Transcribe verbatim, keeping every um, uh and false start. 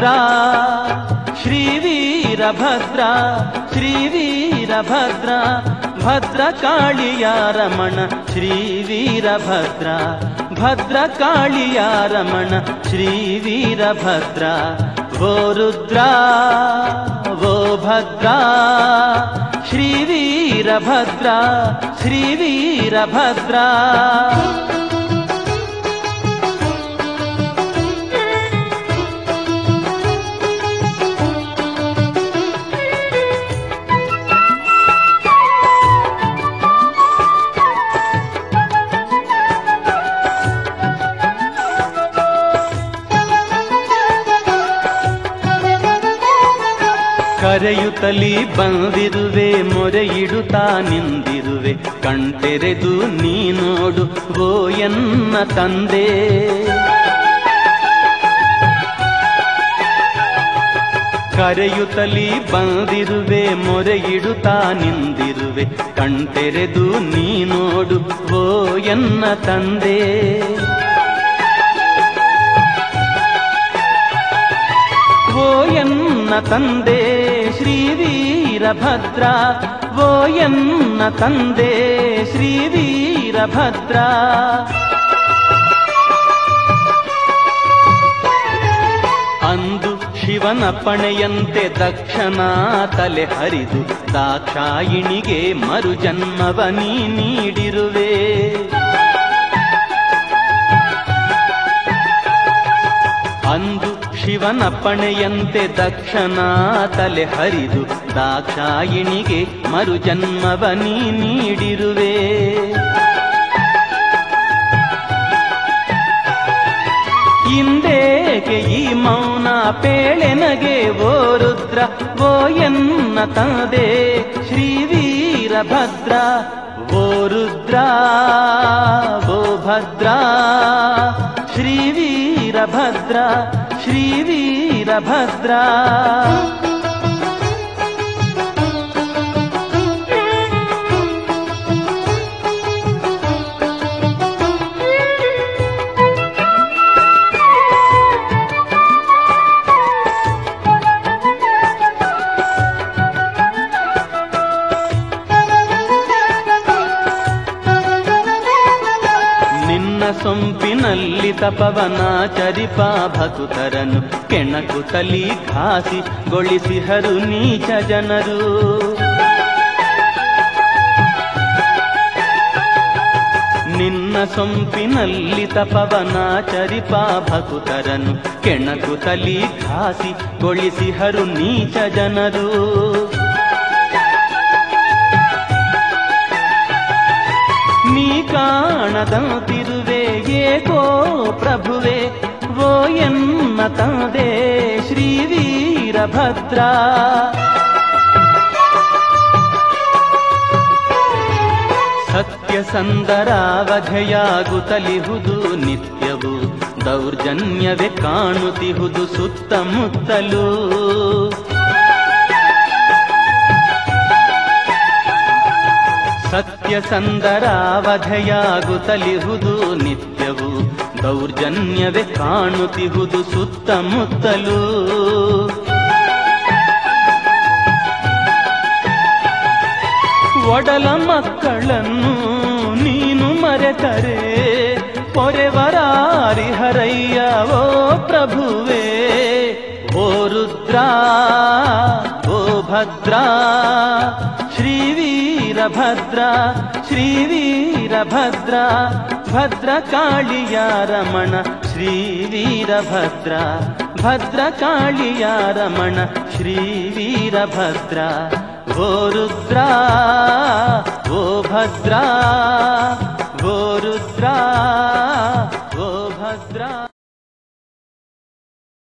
ಭದ್ರಾ ಶ್ರೀವೀರಭದ್ರಾ ಶ್ರೀವೀರಭದ್ರಾ ಭದ್ರಕಾಳಿಯ ರಮಣ ಶ್ರೀವೀರಭದ್ರಾ ಭದ್ರಕಾಳಿಯ ರಮಣ ಶ್ರೀವೀರಭದ್ರಾ ಓ ರುದ್ರಾ ಓ ಭದ್ರಾ ಶ್ರೀವೀರಭದ್ರಾ ಶ್ರೀವೀರಭದ್ರಾ ಕರೆಯುತ್ತಲಿ ಬಂದಿರುವೆ ಮೊರೆಯಿಡುತ್ತಾ ನಿಂದಿರುವೆ ಕಣ್ತೆರೆದು ನೀ ನೋಡು ಓ ಎನ್ನ ತಂದೆ ಕರೆಯುತ್ತಲಿ ಬಂದಿರುವೆ ಮೊರೆಯಿಡುತ್ತಾ ನಿಂದಿರುವೆ ಕಣ್ತೆರೆದು ನೀ ನೋಡು ಓ ಎನ್ನ ತಂದೆ ಓ ಎನ್ನ ತಂದೆ ಶ್ರೀವೀರಭದ್ರಾ ಓ ಎನ್ನ ತಂದೆ ಶ್ರೀವೀರಭದ್ರಾ ಅಂದು ಶಿವನ ಪಣೆಯಂತೆ ದಕ್ಷನ ತಲೆ ಹರಿದು ದಾಕ್ಷಾಯಿಣಿಗೆ ಮರುಜನ್ಮವ ನೀ ನೀಡಿರುವೆ ಅಂದು ಶಿವನ ಪಣೆಯಂತೆ ದಕ್ಷನ ತಲೆ ಹರಿದು ದಾಕ್ಷಾಯಿಣಿಗೆ ಮರುಜನ್ಮವ ನೀ ನೀಡಿರುವೆ ಇಂದೇಕೆ ಈ ಮೌನ ಪೇಳೆನಗೆ ಓ ರುದ್ರ ಓ ಎನ್ನ ತಂದೆ ಶ್ರೀವೀರಭದ್ರಾ ಓ ರುದ್ರಾ ಓ ಭದ್ರಾ ಶ್ರೀವೀರಭದ್ರಾ ಶ್ರೀವೀರಭದ್ರಾ ಸೊಂಪಿನಲ್ಲಿ ತಪವನಾಚರಿಪ ಭಕುತರನು ಕೆಣಕುತಲಿ ಘಾಸಿ ಗೊಳಿಸಿಹರು ನೀಚ ಜನರು ನಿನ್ನ ಸೊಂಪಿನಲ್ಲಿ ತಪವನಾಚರಿಪ ಭಕುತರನು ಕೆಣಕುತಲಿ ಘಾಸಿ ಗೊಳಿಸಿಹರು ನೀಚ ಜನರು ನೀ ಕಾಣದಂತಿರುವೆ ಏಕೋ ಪ್ರಭುವೆ ಓ ಎನ್ನ ತಂದೆ ಶ್ರೀವೀರಭದ್ರಾ ಸತ್ಯಸಂದರಾವಧೆಯಾಗುತ್ತಲಿಹುದು ನಿತ್ಯವೂ ದೌರ್ಜನ್ಯವೇ ಕಾಣುತ್ತಿಹುದು ಸುತ್ತಮುತ್ತಲೂ ಸತ್ಯಸಂದರಾವಧೆಯಾಗುತ್ತಲಿಹುದು ನಿತ್ಯವೂ ದೌರ್ಜನ್ಯವೇ ಕಾಣುತ್ತಿಹುದು ಸುತ್ತಮುತ್ತಲೂ ಒಡಲ ಮಕ್ಕಳನ್ನು ನೀನು ಮರೆತರೆ ಪೊರೆವರಾರಿಹರಯ್ಯ ಓ ಪ್ರಭುವೇ ಓ ರುದ್ರಾ ಓ ಭದ್ರಾ ಶ್ರೀವೀರಭದ್ರಾ ಶ್ರೀವೀರಭದ್ರಾ ಭದ್ರಕಾಳಿಯ ರಮಣ ಶ್ರೀವೀರಭದ್ರಾ ಭದ್ರಕಾಳಿಯ ರಮಣ ಶ್ರೀವೀರಭದ್ರಾ ಓ ರುದ್ರಾ ಓ ಭದ್ರಾ ಓ ರುದ್ರಾ ಓ ಭದ್ರಾ.